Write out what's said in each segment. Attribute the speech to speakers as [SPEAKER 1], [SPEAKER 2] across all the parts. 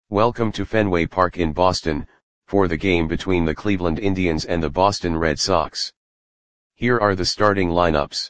[SPEAKER 1] Welcome to Fenway Park in Boston, for the game between the Cleveland Indians and the Boston Red Sox. Here are the starting lineups.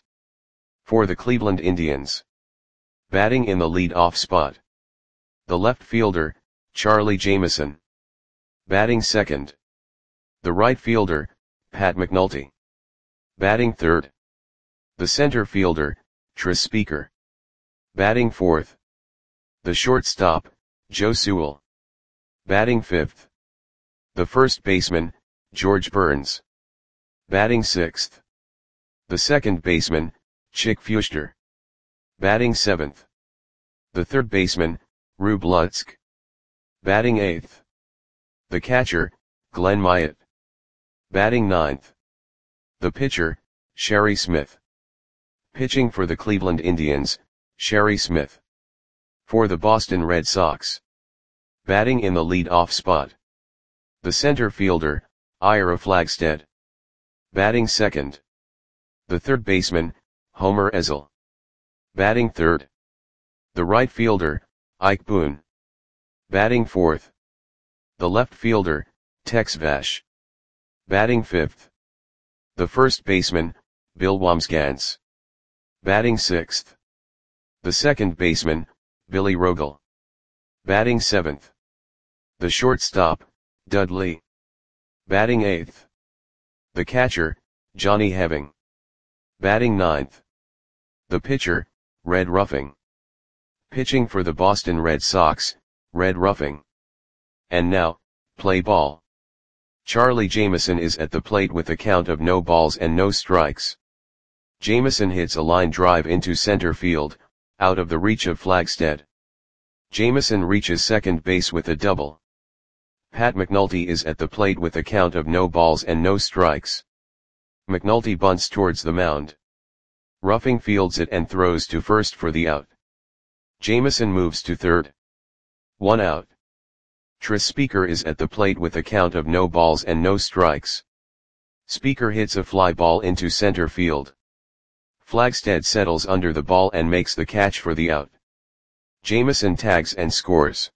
[SPEAKER 1] For the Cleveland Indians. Batting in the lead-off spot. The left fielder, Charlie Jameson. Batting second. The right fielder, Pat McNulty. Batting third. The center fielder, Tris Speaker. Batting fourth. The shortstop, Joe Sewell. Batting fifth. The first baseman, George Burns. Batting sixth. The second baseman, Chick Feuchter. Batting seventh. The third baseman, Rube Lutzk. Batting eighth. The catcher, Glenn Myatt. Batting ninth. The pitcher, Sherry Smith. Pitching for the Cleveland Indians, Sherry Smith. For the Boston Red Sox. Batting in the lead-off spot. The center fielder, Ira Flagstead. Batting second. The third baseman, Homer Ezel. Batting third. The right fielder, Ike Boone. Batting fourth. The left fielder, Tex Vash. Batting fifth. The first baseman, Bill Wambsgans. Batting sixth. The second baseman, Billy Rogel. Batting seventh. The shortstop, Dudley. Batting eighth. The catcher, Johnny Heving. Batting ninth. The pitcher, Red Ruffing. Pitching for the Boston Red Sox, Red Ruffing. And now, play ball. Charlie Jameson is at the plate with a count of no balls and no strikes. Jameson hits a line drive into center field, out of the reach of Flagstead. Jameson reaches second base with a double. Pat McNulty is at the plate with a count of no balls and no strikes. McNulty bunts towards the mound. Ruffing fields it and throws to first for the out. Jameson moves to third. 1 out. Tris Speaker is at the plate with a count of no balls and no strikes. Speaker hits a fly ball into center field. Flagstead settles under the ball and makes the catch for the out. Jameson tags and scores.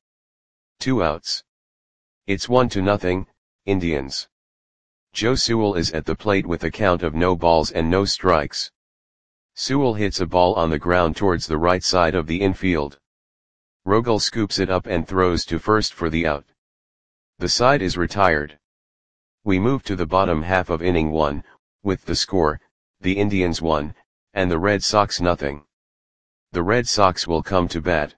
[SPEAKER 1] 2 outs. It's 1-0, Indians. Joe Sewell is at the plate with a count of no balls and no strikes. Sewell hits a ball on the ground towards the right side of the infield. Rogel scoops it up and throws to first for the out. The side is retired. We move to the bottom half of inning 1, with the score, the Indians 1, and the Red Sox 0. The Red Sox will come to bat.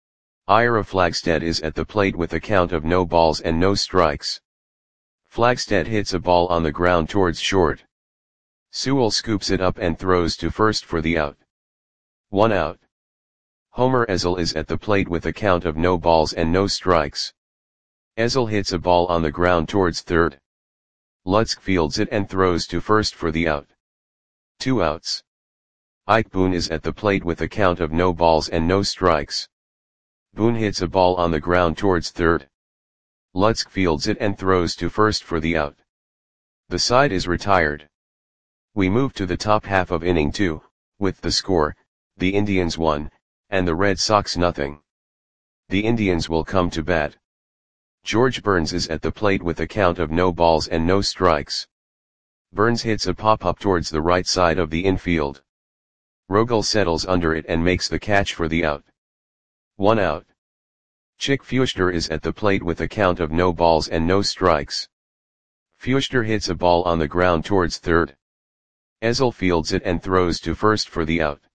[SPEAKER 1] Ira Flagstead is at the plate with a count of no balls and no strikes. Flagstead hits a ball on the ground towards short. Sewell scoops it up and throws to first for the out. 1 out. Homer Ezel is at the plate with a count of no balls and no strikes. Ezel hits a ball on the ground towards third. Lutzk fields it and throws to first for the out. 2 outs. Ike Boone is at the plate with a count of no balls and no strikes. Boone hits a ball on the ground towards third. Lutzk fields it and throws to first for the out. The side is retired. We move to the top half of inning 2, with the score, the Indians 1, and the Red Sox 0. The Indians will come to bat. George Burns is at the plate with a count of no balls and no strikes. Burns hits a pop-up towards the right side of the infield. Rogel settles under it and makes the catch for the out. 1 out. Chick Feuchter is at the plate with a count of no balls and no strikes. Feuchter hits a ball on the ground towards third. Ezel fields it and throws to first for the out.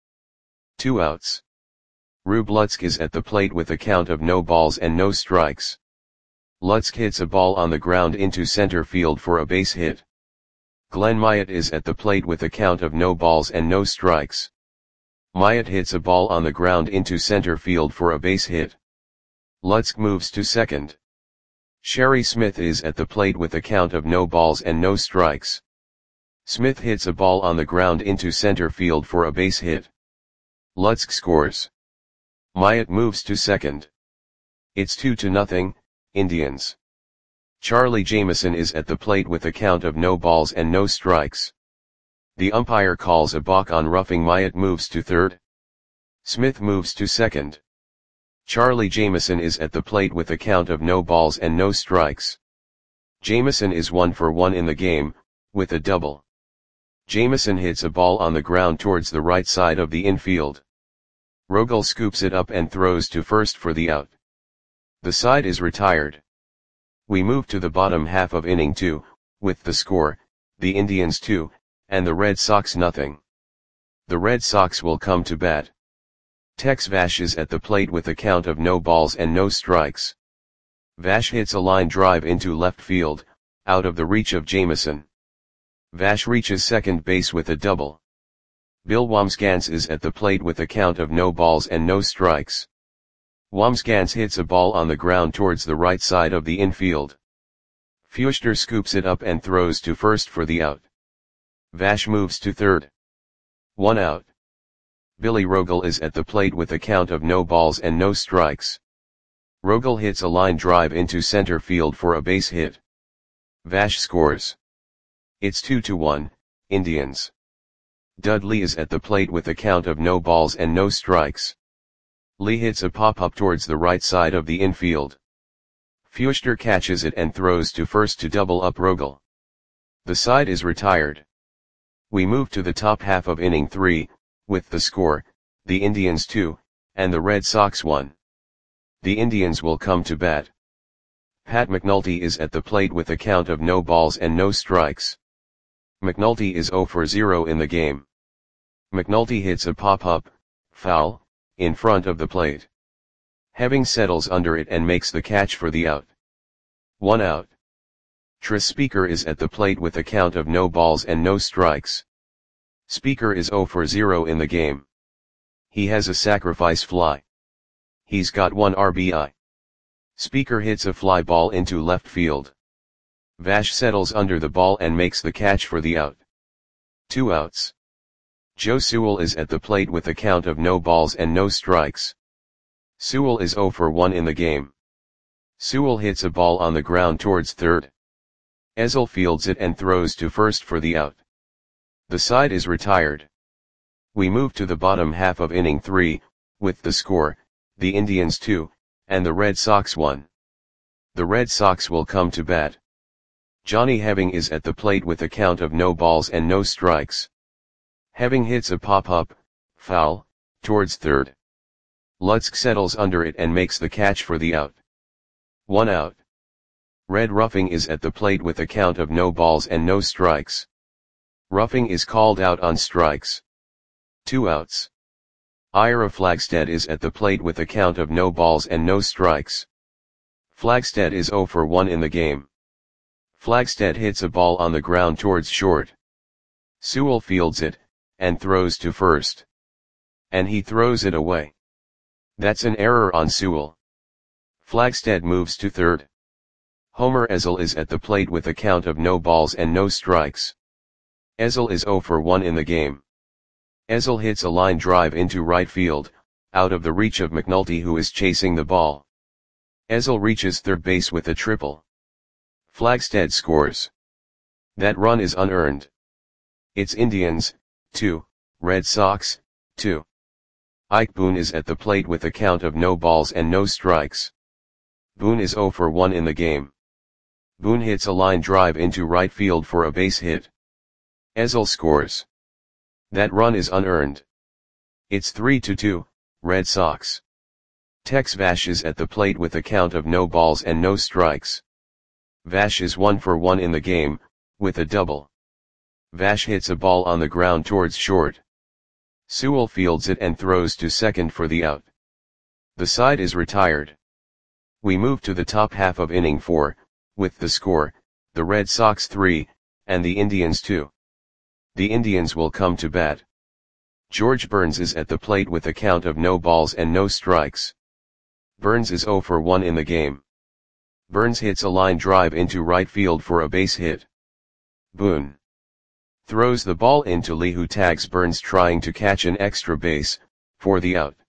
[SPEAKER 1] 2 outs. Rube Lutzk is at the plate with a count of no balls and no strikes. Lutzk hits a ball on the ground into center field for a base hit. Glenn Myatt is at the plate with a count of no balls and no strikes. Myatt hits a ball on the ground into center field for a base hit. Lutzk moves to second. Sherry Smith is at the plate with a count of no balls and no strikes. Smith hits a ball on the ground into center field for a base hit. Lutzk scores. Myatt moves to second. It's 2-0, Indians. Charlie Jameson is at the plate with a count of no balls and no strikes. The umpire calls a balk on Ruffing. Myatt moves to third. Smith moves to second. Charlie Jamieson is at the plate with a count of no balls and no strikes. Jamieson is 1 for 1 in the game, with a double. Jamieson hits a ball on the ground towards the right side of the infield. Rogel scoops it up and throws to first for the out. The side is retired. We move to the bottom half of inning 2, with the score, the Indians 2, and the Red Sox nothing. The Red Sox will come to bat. Tex Vash is at the plate with a count of no balls and no strikes. Vash hits a line drive into left field, out of the reach of Jamieson. Vash reaches second base with a double. Bill Wambsgans is at the plate with a count of no balls and no strikes. Wambsgans hits a ball on the ground towards the right side of the infield. Feuchter scoops it up and throws to first for the out. Vash moves to third. 1 out. Billy Rogel is at the plate with a count of no balls and no strikes. Rogel hits a line drive into center field for a base hit. Vash scores. It's 2-1, Indians. Dudley is at the plate with a count of no balls and no strikes. Lee hits a pop-up towards the right side of the infield. Feuchter catches it and throws to first to double up Rogel. The side is retired. We move to the top half of inning 3, with the score, the Indians 2, and the Red Sox 1. The Indians will come to bat. Pat McNulty is at the plate with a count of no balls and no strikes. McNulty is 0 for 0 in the game. McNulty hits a pop-up, foul, in front of the plate. Heving settles under it and makes the catch for the out. 1 out. Tris Speaker is at the plate with a count of no balls and no strikes. Speaker is 0 for 0 in the game. He has a sacrifice fly. He's got 1 RBI. Speaker hits a fly ball into left field. Vash settles under the ball and makes the catch for the out. 2 outs. Joe Sewell is at the plate with a count of no balls and no strikes. Sewell is 0 for 1 in the game. Sewell hits a ball on the ground towards third. Ezel fields it and throws to first for the out. The side is retired. We move to the bottom half of inning 3, with the score, the Indians 2, and the Red Sox 1. The Red Sox will come to bat. Johnny Heving is at the plate with a count of no balls and no strikes. Heving hits a pop-up, foul, towards third. Lutzk settles under it and makes the catch for the out. 1 out. Red Ruffing is at the plate with a count of no balls and no strikes. Ruffing is called out on strikes. 2 outs. Ira Flagstead is at the plate with a count of no balls and no strikes. Flagstead is 0 for 1 in the game. Flagstead hits a ball on the ground towards short. Sewell fields it, and throws to first. And he throws it away. That's an error on Sewell. Flagstead moves to third. Homer Ezel is at the plate with a count of no balls and no strikes. Ezel is 0 for 1 in the game. Ezel hits a line drive into right field, out of the reach of McNulty who is chasing the ball. Ezel reaches third base with a triple. Flagstead scores. That run is unearned. It's Indians, 2, Red Sox, 2. Ike Boone is at the plate with a count of no balls and no strikes. Boone is 0 for 1 in the game. Boone hits a line drive into right field for a base hit. Ezel scores. That run is unearned. It's 3-2, Red Sox. Tex Vash is at the plate with a count of no balls and no strikes. Vash is 1 for 1 in the game, with a double. Vash hits a ball on the ground towards short. Sewell fields it and throws to second for the out. The side is retired. We move to the top half of inning 4, with the score, the Red Sox 3, and the Indians 2. The Indians will come to bat. George Burns is at the plate with a count of no balls and no strikes. Burns is 0 for 1 in the game. Burns hits a line drive into right field for a base hit. Boone throws the ball into Lee who tags Burns trying to catch an extra base, for the out.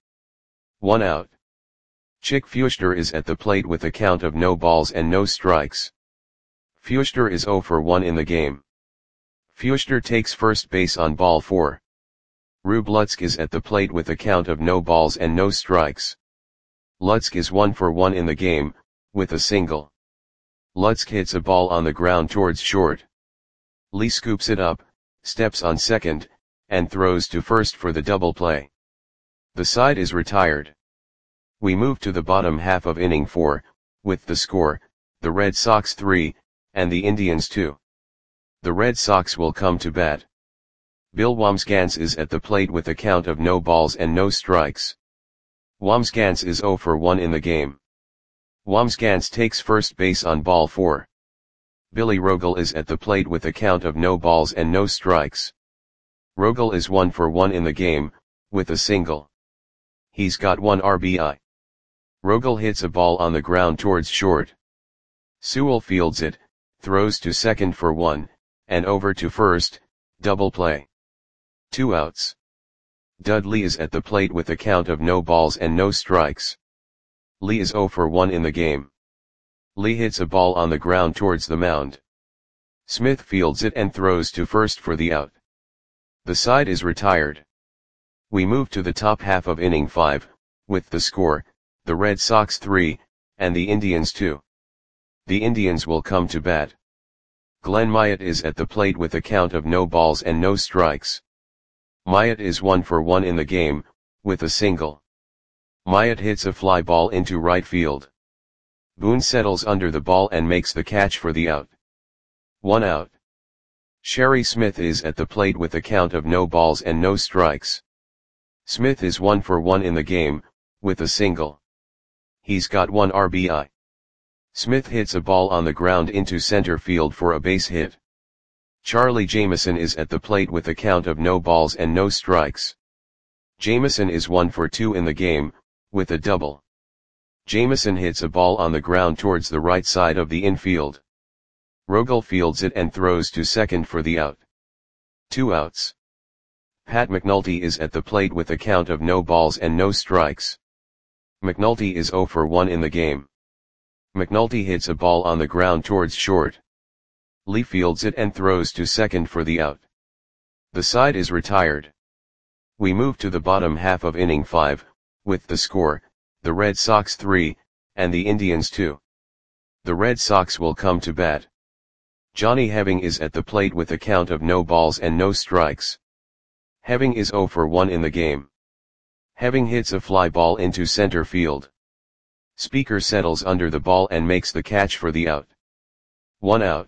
[SPEAKER 1] 1 out. Chick Feuchter is at the plate with a count of no balls and no strikes. Feuchter is 0 for 1 in the game. Feuchter takes first base on ball 4. Rube Lutzk is at the plate with a count of no balls and no strikes. Lutsk is 1 for 1 in the game, with a single. Lutsk hits a ball on the ground towards short. Lee scoops it up, steps on second, and throws to first for the double play. The side is retired. We move to the bottom half of inning 4, with the score, the Red Sox 3, and the Indians 2. The Red Sox will come to bat. Bill Wambsgans is at the plate with a count of no balls and no strikes. Wambsgans is 0 for 1 in the game. Wambsgans takes first base on ball 4. Billy Rogel is at the plate with a count of no balls and no strikes. Rogel is 1 for 1 in the game, with a single. He's got 1 RBI. Rogel hits a ball on the ground towards short. Sewell fields it, throws to second for 1, and over to first, double play. 2 outs. Dudley is at the plate with a count of no balls and no strikes. Lee is 0 for 1 in the game. Lee hits a ball on the ground towards the mound. Smith fields it and throws to first for the out. The side is retired. We move to the top half of inning 5, with the score, the Red Sox 3, and the Indians 2. The Indians will come to bat. Glenn Myatt is at the plate with a count of no balls and no strikes. Myatt is 1 for 1 in the game, with a single. Myatt hits a fly ball into right field. Boone settles under the ball and makes the catch for the out. 1 out. Sherry Smith is at the plate with a count of no balls and no strikes. Smith is 1 for 1 in the game, with a single. He's got 1 RBI. Smith hits a ball on the ground into center field for a base hit. Charlie Jameson is at the plate with a count of no balls and no strikes. Jameson is 1 for 2 in the game, with a double. Jameson hits a ball on the ground towards the right side of the infield. Rogel fields it and throws to second for the out. 2 outs. Pat McNulty is at the plate with a count of no balls and no strikes. McNulty is 0 for 1 in the game. McNulty hits a ball on the ground towards short. Lee fields it and throws to second for the out. The side is retired. We move to the bottom half of inning 5, with the score, the Red Sox 3, and the Indians 2. The Red Sox will come to bat. Johnny Heving is at the plate with a count of no balls and no strikes. Heving is 0 for 1 in the game. Heving hits a fly ball into center field. Speaker settles under the ball and makes the catch for the out. 1 out.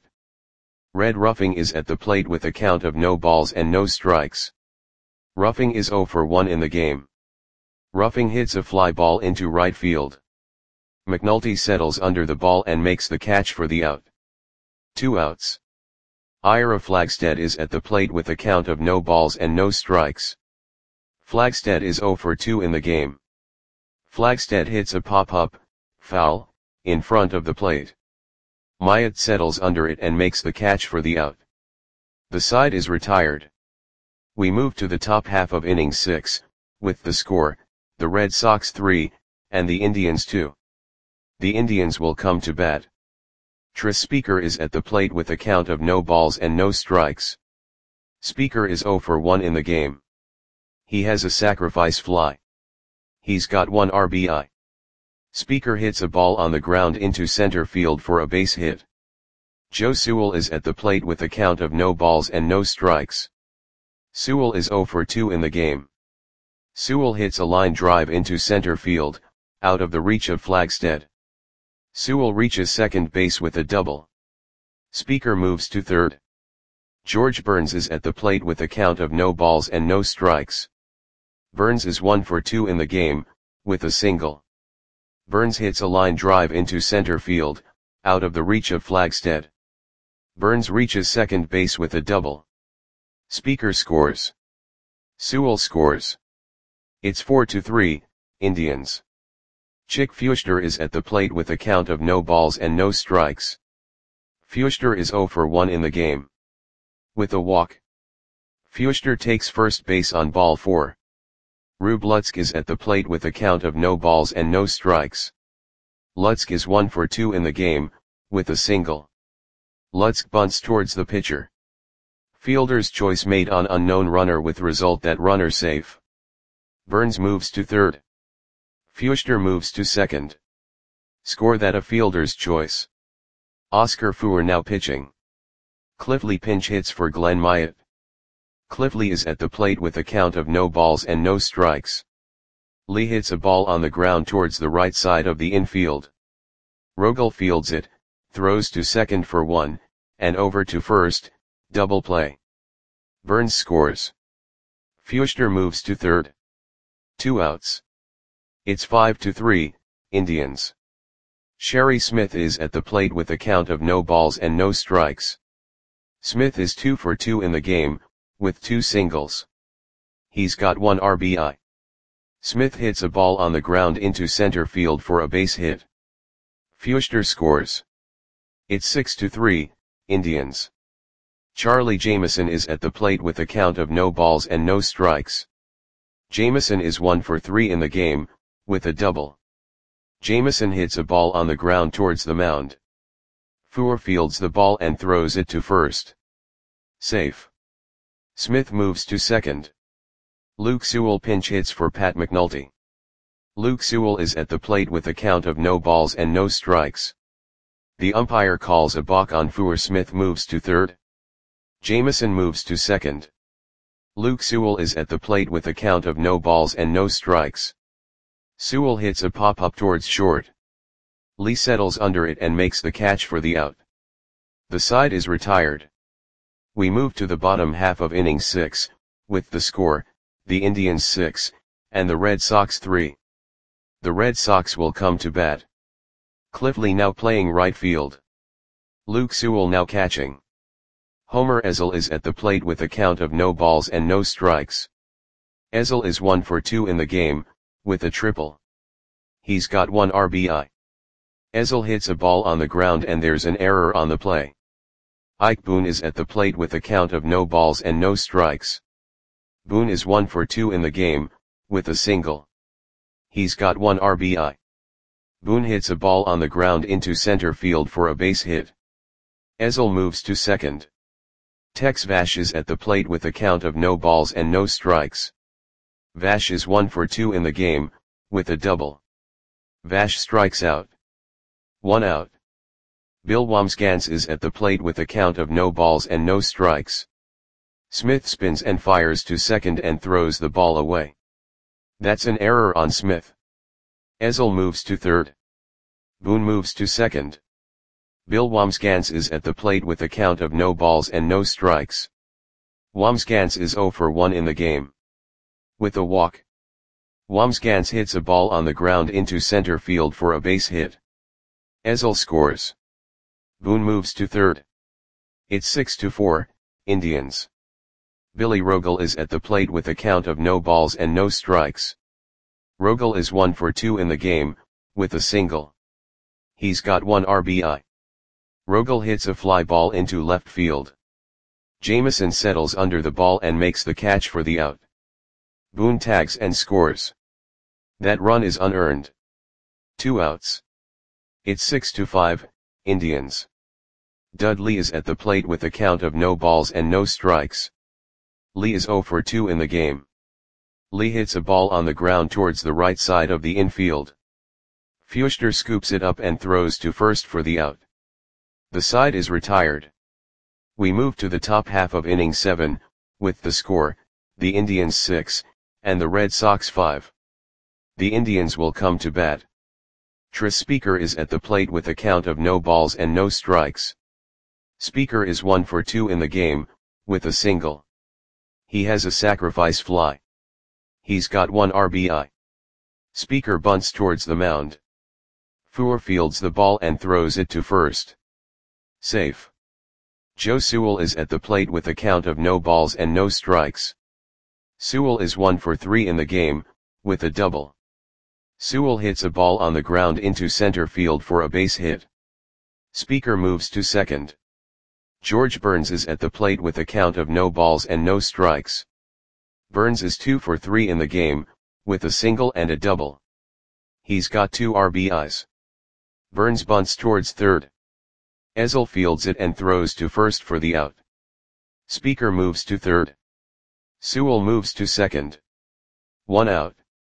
[SPEAKER 1] Red Ruffing is at the plate with a count of no balls and no strikes. Ruffing is 0 for 1 in the game. Ruffing hits a fly ball into right field. McNulty settles under the ball and makes the catch for the out. 2 outs. Ira Flagstead is at the plate with a count of no balls and no strikes. Flagstead is 0 for 2 in the game. Flagstead hits a pop-up, foul, in front of the plate. Myatt settles under it and makes the catch for the out. The side is retired. We move to the top half of inning 6, with the score, the Red Sox 3, and the Indians 2. The Indians will come to bat. Tris Speaker is at the plate with a count of no balls and no strikes. Speaker is 0 for 1 in the game. He has a sacrifice fly. He's got 1 RBI. Speaker hits a ball on the ground into center field for a base hit. Joe Sewell is at the plate with a count of no balls and no strikes. Sewell is 0 for 2 in the game. Sewell hits a line drive into center field, out of the reach of Flagstead. Sewell reaches second base with a double. Speaker moves to third. George Burns is at the plate with a count of no balls and no strikes. Burns is 1 for 2 in the game, with a single. Burns hits a line drive into center field, out of the reach of Flagstead. Burns reaches second base with a double. Speaker scores. Sewell scores. It's 4-3, Indians. Chick Feuchter is at the plate with a count of no balls and no strikes. Feuchter is 0 for 1 in the game. With a walk. Feuchter takes first base on ball 4. Rube Lutsk is at the plate with a count of no balls and no strikes. Lutsk is 1 for 2 in the game, with a single. Lutsk bunts towards the pitcher. Fielder's choice made on unknown runner with result that runner safe. Burns moves to third. Feuchter moves to second. Score that a fielder's choice. Oscar Feuer now pitching. Cliffley pinch hits for Glenn Myatt. Cliffley is at the plate with a count of no balls and no strikes. Lee hits a ball on the ground towards the right side of the infield. Rogel fields it, throws to second for one, and over to first, double play. Burns scores. Feuchter moves to third. 2 outs. It's 5-3, Indians. Sherry Smith is at the plate with a count of no balls and no strikes. Smith is 2 for 2 in the game, with 2 singles. He's got 1 RBI. Smith hits a ball on the ground into center field for a base hit. Feuchter scores. It's 6-3, Indians. Charlie Jameson is at the plate with a count of no balls and no strikes. Jameson is 1 for 3 in the game, with a double. Jameson hits a ball on the ground towards the mound. Feuer fields the ball and throws it to first. Safe. Smith moves to second. Luke Sewell pinch hits for Pat McNulty. Luke Sewell is at the plate with a count of no balls and no strikes. The umpire calls a balk on Feuer. Smith moves to third. Jameson moves to second. Luke Sewell is at the plate with a count of no balls and no strikes. Sewell hits a pop-up towards short. Lee settles under it and makes the catch for the out. The side is retired. We move to the bottom half of inning 6, with the score, the Indians 6, and the Red Sox 3. The Red Sox will come to bat. Cliffley now playing right field. Luke Sewell now catching. Homer Ezel is at the plate with a count of no balls and no strikes. Ezel is 1 for 2 in the game, with a triple. He's got 1 RBI. Ezel hits a ball on the ground and there's an error on the play. Ike Boone is at the plate with a count of no balls and no strikes. Boone is 1 for 2 in the game, with a single. He's got 1 RBI. Boone hits a ball on the ground into center field for a base hit. Ezel moves to second. Tex Vash is at the plate with a count of no balls and no strikes. Vash is 1 for 2 in the game, with a double. Vash strikes out. 1 out. Bill Wambsgans is at the plate with a count of no balls and no strikes. Smith spins and fires to second and throws the ball away. That's an error on Smith. Ezel moves to third. Boone moves to second. Bill Wambsgans is at the plate with a count of no balls and no strikes. Wambsgans is 0 for 1 in the game. With a walk. Wambsgans hits a ball on the ground into center field for a base hit. Ezel scores. Boone moves to third. It's 6-4, Indians. Billy Rogel is at the plate with a count of no balls and no strikes. Rogel is 1 for 2 in the game, with a single. He's got 1 RBI. Rogel hits a fly ball into left field. Jameson settles under the ball and makes the catch for the out. Boone tags and scores. That run is unearned. 2 outs. It's 6-5, Indians. Dudley is at the plate with a count of no balls and no strikes. Lee is 0 for 2 in the game. Lee hits a ball on the ground towards the right side of the infield. Feuchter scoops it up and throws to first for the out. The side is retired. We move to the top half of inning 7, with the score, the Indians 6, and the Red Sox 5. The Indians will come to bat. Tris Speaker is at the plate with a count of no balls and no strikes. Speaker is 1 for 2 in the game, with a single. He has a sacrifice fly. He's got 1 RBI. Speaker bunts towards the mound. Feuer fields the ball and throws it to first. Safe. Joe Sewell is at the plate with a count of no balls and no strikes. Sewell is 1 for 3 in the game, with a double. Sewell hits a ball on the ground into center field for a base hit. Speaker moves to second. George Burns is at the plate with a count of no balls and no strikes. Burns is 2 for 3 in the game, with a single and a double. He's got 2 RBIs. Burns bunts towards third. Ezel fields it and throws to first for the out. Speaker moves to third. Sewell moves to second. 1 out.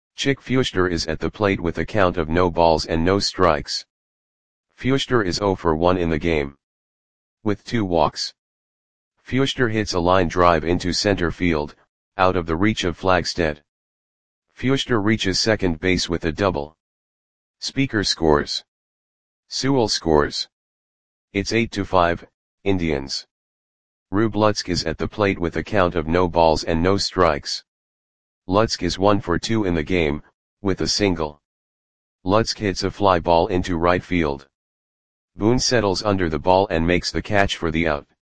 [SPEAKER 1] Chick Feuchter is at the plate with a count of no balls and no strikes. Feuchter is 0 for 1 in the game, with 2 walks. Feuchter hits a line drive into center field, out of the reach of Flagstead. Feuchter reaches second base with a double. Speaker scores. Sewell scores. It's 8-5, Indians. Rube Lutzk is at the plate with a count of no balls and no strikes. Lutzk is 1 for 2 in the game, with a single. Lutzk hits a fly ball into right field. Boone settles under the ball and makes the catch for the out.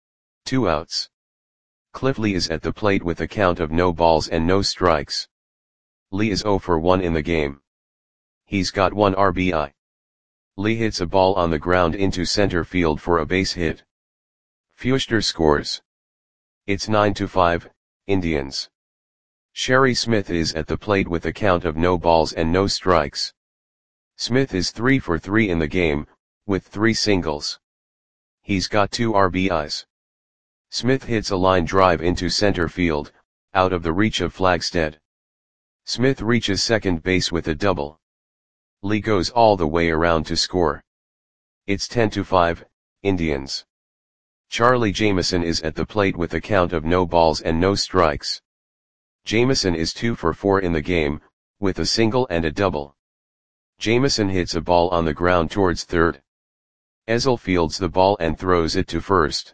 [SPEAKER 1] 2 outs. Cliff Lee is at the plate with a count of no balls and no strikes. Lee is 0 for 1 in the game. He's got 1 RBI. Lee hits a ball on the ground into center field for a base hit. Feuchter scores. It's 9-5, Indians. Sherry Smith is at the plate with a count of no balls and no strikes. Smith is 3 for 3 in the game, with 3 singles. He's got 2 RBIs. Smith hits a line drive into center field, out of the reach of Flagstead. Smith reaches second base with a double. Lee goes all the way around to score. It's 10-5, Indians. Charlie Jameson is at the plate with a count of no balls and no strikes. Jameson is 2 for 4 in the game, with a single and a double. Jameson hits a ball on the ground towards third. Ezel fields the ball and throws it to first.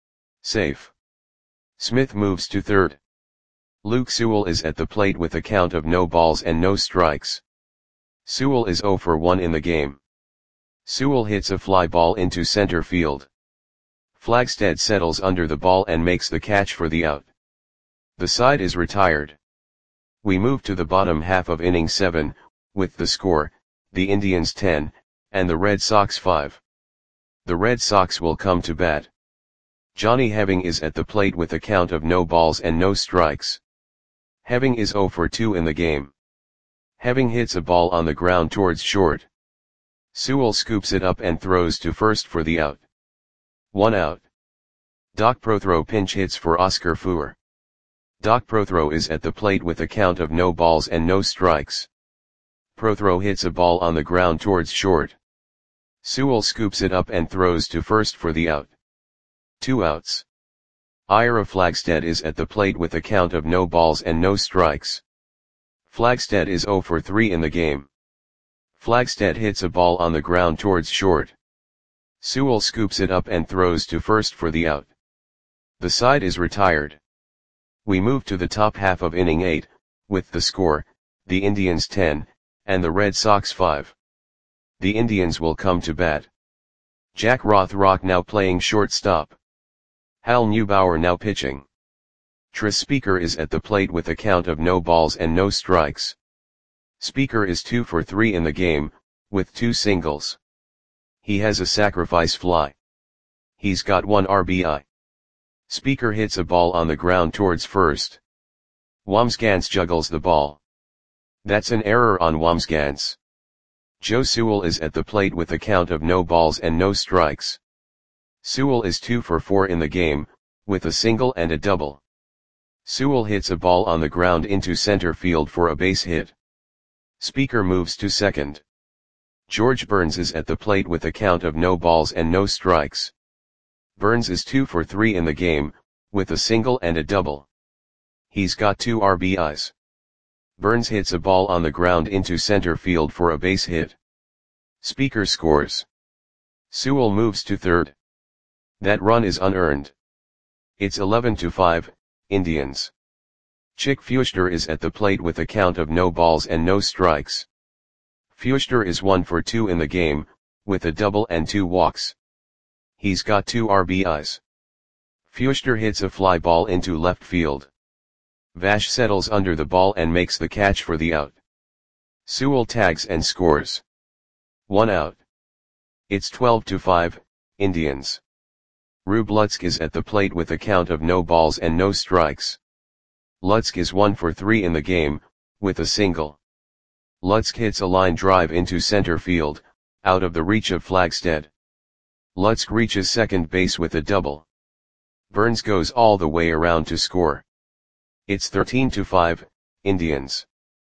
[SPEAKER 1] Safe. Smith moves to third. Luke Sewell is at the plate with a count of no balls and no strikes. Sewell is 0 for 1 in the game. Sewell hits a fly ball into center field. Flagstead settles under the ball and makes the catch for the out. The side is retired. We move to the bottom half of inning 7, with the score, the Indians 10, and the Red Sox 5. The Red Sox will come to bat. Johnny Heving is at the plate with a count of no balls and no strikes. Heving is 0 for 2 in the game. Heving hits a ball on the ground towards short. Sewell scoops it up and throws to first for the out. 1 out. Doc Prothro pinch hits for Oscar Fuhr. Doc Prothro is at the plate with a count of no balls and no strikes. Prothro hits a ball on the ground towards short. Sewell scoops it up and throws to first for the out. 2 outs. Ira Flagstead is at the plate with a count of no balls and no strikes. Flagstead is 0 for 3 in the game. Flagstead hits a ball on the ground towards short. Sewell scoops it up and throws to first for the out. The side is retired. We move to the top half of inning 8, with the score, the Indians 10, and the Red Sox 5. The Indians will come to bat. Jack Rothrock now playing shortstop. Hal Neubauer now pitching. Tris Speaker is at the plate with a count of no balls and no strikes. Speaker is 2 for 3 in the game, with 2 singles. He has a sacrifice fly. He's got 1 RBI. Speaker hits a ball on the ground towards first. Wamsgans juggles the ball. That's an error on Wamsgans. Joe Sewell is at the plate with a count of no balls and no strikes. Sewell is 2 for 4 in the game, with a single and a double. Sewell hits a ball on the ground into center field for a base hit. Speaker moves to second. George Burns is at the plate with a count of no balls and no strikes. Burns is 2 for 3 in the game, with a single and a double. He's got 2 RBIs. Burns hits a ball on the ground into center field for a base hit. Speaker scores. Sewell moves to third. That run is unearned. It's 11-5, Indians. Chick Feuchter is at the plate with a count of no balls and no strikes. Feuchter is 1 for 2 in the game, with a double and 2 walks. He's got 2 RBIs. Feuchter hits a fly ball into left field. Vash settles under the ball and makes the catch for the out. Sewell tags and scores. 1 out. It's 12-5, Indians. Rube Lutzk is at the plate with a count of no balls and no strikes. Lutzk is 1 for 3 in the game, with a single. Lutzk hits a line drive into center field, out of the reach of Flagstead. Lutzk reaches second base with a double. Burns goes all the way around to score. It's 13-5, Indians.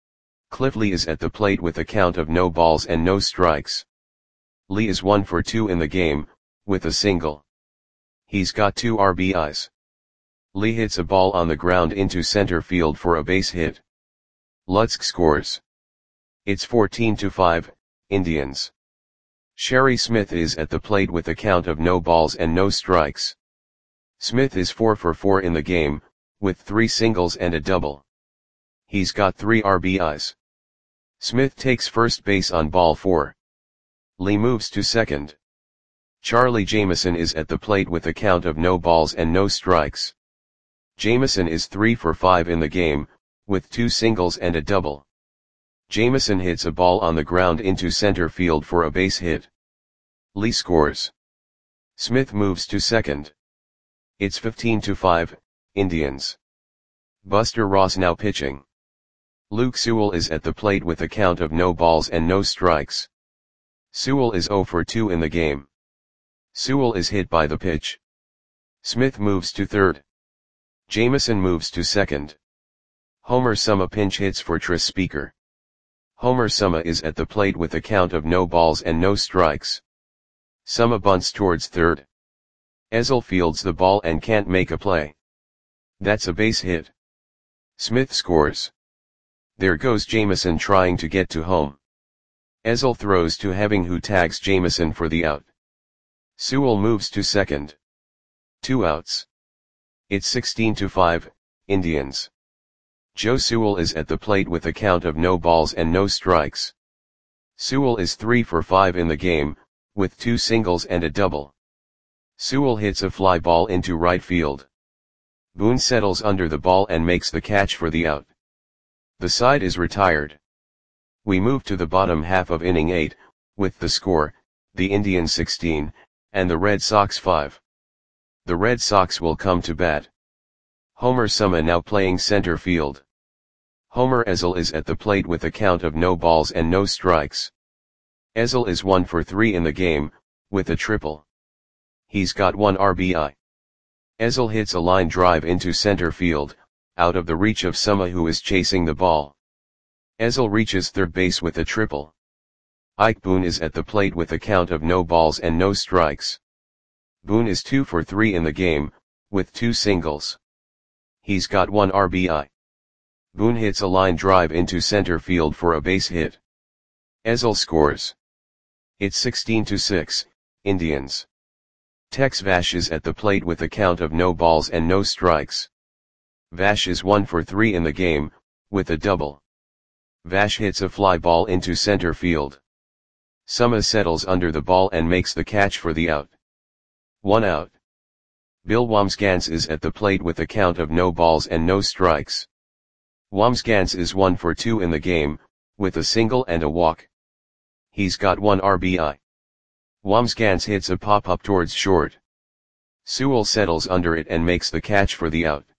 [SPEAKER 1] Cliff Lee is at the plate with a count of no balls and no strikes. Lee is 1 for 2 in the game, with a single. He's got 2 RBIs. Lee hits a ball on the ground into center field for a base hit. Lutsk scores. It's 14-5, Indians. Sherry Smith is at the plate with a count of no balls and no strikes. Smith is 4 for 4 in the game, with 3 singles and a double. He's got 3 RBIs. Smith takes first base on ball 4. Lee moves to second. Charlie Jameson is at the plate with a count of no balls and no strikes. Jameson is 3 for 5 in the game, with 2 singles and a double. Jameson hits a ball on the ground into center field for a base hit. Lee scores. Smith moves to second. It's 15-5, Indians. Buster Ross now pitching. Luke Sewell is at the plate with a count of no balls and no strikes. Sewell is 0 for 2 in the game. Sewell is hit by the pitch. Smith moves to third. Jameson moves to second. Homer Summa pinch hits for Tris Speaker. Homer Summa is at the plate with a count of no balls and no strikes. Summa bunts towards third. Ezel fields the ball and can't make a play. That's a base hit. Smith scores. There goes Jameson trying to get to home. Ezel throws to Heving, who tags Jameson for the out. Sewell moves to second. 2 outs. It's 16-5, Indians. Joe Sewell is at the plate with a count of no balls and no strikes. Sewell is 3 for 5 in the game, with 2 singles and a double. Sewell hits a fly ball into right field. Boone settles under the ball and makes the catch for the out. The side is retired. We move to the bottom half of inning 8, with the score, the Indians 16, and the Red Sox 5. The Red Sox will come to bat. Homer Summa now playing center field. Homer Ezel is at the plate with a count of no balls and no strikes. Ezel is 1 for 3 in the game, with a triple. He's got 1 RBI. Ezel hits a line drive into center field, out of the reach of Summa, who is chasing the ball. Ezel reaches third base with a triple. Ike Boone is at the plate with a count of no balls and no strikes. Boone is 2 for 3 in the game, with 2 singles. He's got 1 RBI. Boone hits a line drive into center field for a base hit. Ezel scores. It's 16-6, Indians. Tex Vash is at the plate with a count of no balls and no strikes. Vash is 1 for 3 in the game, with a double. Vash hits a fly ball into center field. Summa settles under the ball and makes the catch for the out. 1 out. Bill Wambsgans is at the plate with a count of no balls and no strikes. Wambsgans is 1 for 2 in the game, with a single and a walk. He's got 1 RBI. Wambsgans hits a pop-up towards short. Sewell settles under it and makes the catch for the out.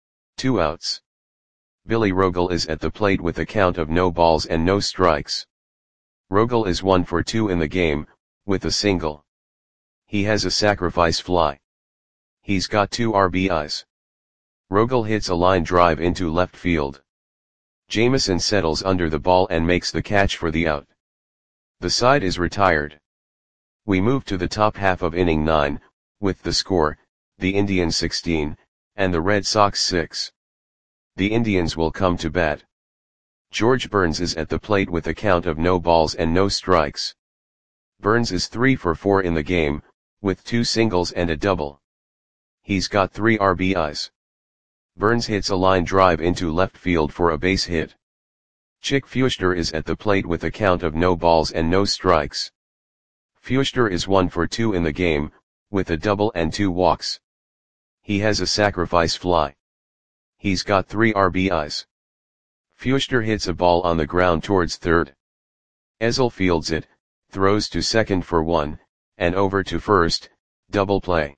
[SPEAKER 1] 2 outs. Billy Rogel is at the plate with a count of no balls and no strikes. Rogel is 1 for 2 in the game, with a single. He has a sacrifice fly. He's got 2 RBIs. Rogel hits a line drive into left field. Jameson settles under the ball and makes the catch for the out. The side is retired. We move to the top half of inning 9, with the score, the Indians 16, and the Red Sox 6. The Indians will come to bat. George Burns is at the plate with a count of no balls and no strikes. Burns is 3 for 4 in the game, with 2 singles and a double. He's got 3 RBIs. Burns hits a line drive into left field for a base hit. Chick Feuchter is at the plate with a count of no balls and no strikes. Feuchter is 1 for 2 in the game, with a double and 2 walks. He has a sacrifice fly. He's got 3 RBIs. Feuchter hits a ball on the ground towards third. Ezel fields it, throws to second for 1, and over to first, double play.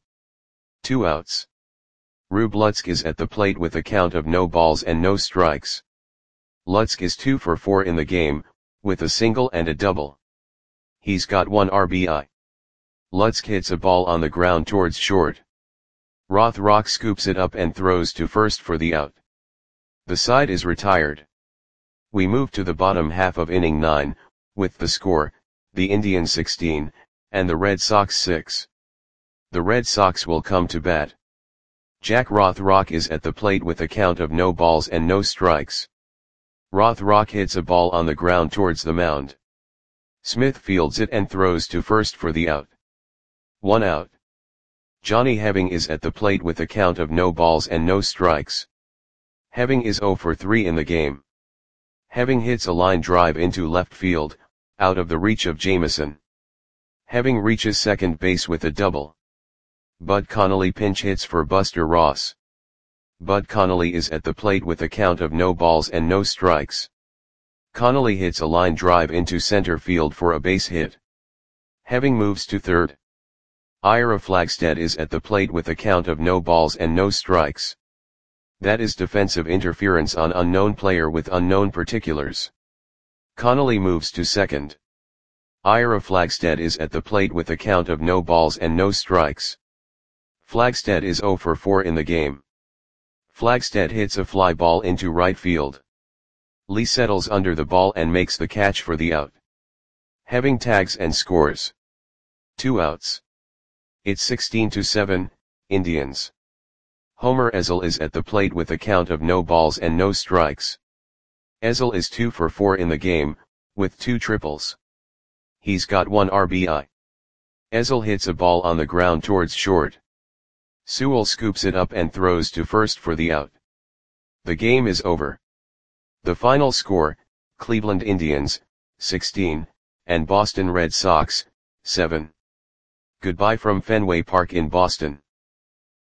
[SPEAKER 1] 2 outs. Rube Lutsk is at the plate with a count of no balls and no strikes. Lutsk is 2 for 4 in the game, with a single and a double. He's got 1 RBI. Lutsk hits a ball on the ground towards short. Rothrock scoops it up and throws to first for the out. The side is retired. We move to the bottom half of inning 9, with the score, the Indians 16, and the Red Sox 6. The Red Sox will come to bat. Jack Rothrock is at the plate with a count of no balls and no strikes. Rothrock hits a ball on the ground towards the mound. Smith fields it and throws to first for the out. 1 out. Johnny Heving is at the plate with a count of no balls and no strikes. Heving is 0 for 3 in the game. Heving hits a line drive into left field, out of the reach of Jameson. Heving reaches second base with a double. Bud Connolly pinch hits for Buster Ross. Bud Connolly is at the plate with a count of no balls and no strikes. Connolly hits a line drive into center field for a base hit. Heving moves to third. Ira Flagstead is at the plate with a count of no balls and no strikes. That is defensive interference on unknown player with unknown particulars. Connolly moves to second. Ira Flagstead is at the plate with a count of no balls and no strikes. Flagstead is 0 for 4 in the game. Flagstead hits a fly ball into right field. Lee settles under the ball and makes the catch for the out. Heving tags and scores. 2 outs. It's 16-7, Indians. Homer Ezel is at the plate with a count of no balls and no strikes. Ezel is 2 for 4 in the game, with 2 triples. He's got 1 RBI. Ezel hits a ball on the ground towards short. Sewell scoops it up and throws to first for the out. The game is over. The final score, Cleveland Indians, 16, and Boston Red Sox, 7. Goodbye from Fenway Park in Boston.